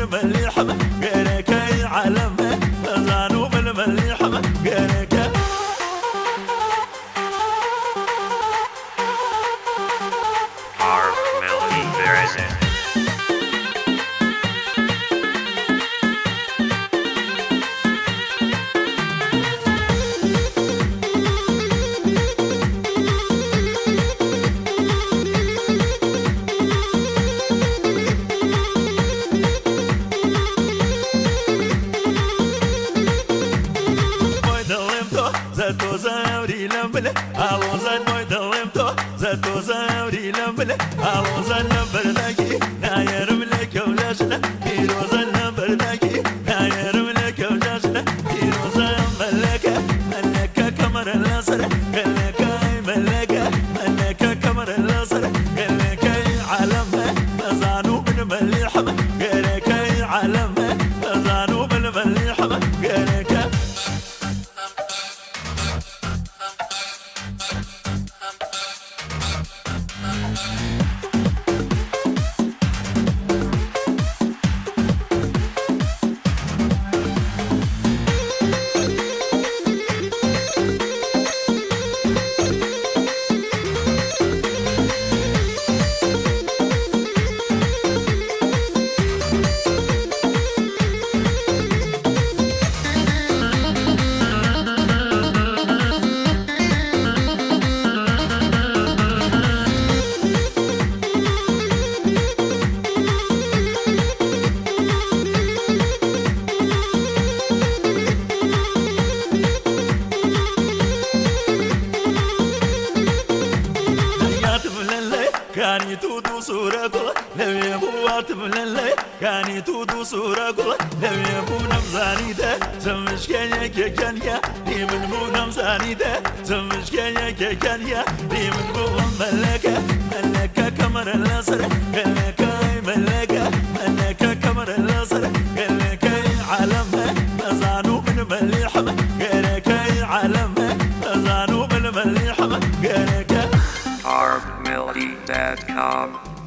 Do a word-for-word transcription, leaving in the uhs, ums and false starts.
بالمليحة غيرك عالم زانو بالمليحة غيرك Our melody version. Zato zauri lambele, alozan moy dalemto. Zato zauri lambele, alozan lamberdaki. Na yarım le kavlaşna, pirozan lamberdaki. Na yarım le kavlaşna, pirozan meleka, meleka kamera lasara, meleka meleka, meleka kamera lasara, meleka alam, zanu bin meliham, meleka alam, zanu bin meliham, meleka. كاني تودو صورة كلا لو يبو عاتب للي كاني تودو صورة كلا لو يبو نمزاني ده سمش كانيا كيكانيا دي من بو نمزاني ده سمش كانيا كيكانيا دي من بو ملكة ملكة كمر اللاسر ملكة ملكة ملكة كمر اللاسر ملكة عالم نزانو من مليحة غيرك عالم نزانو من مليحة غيرك our melody dot com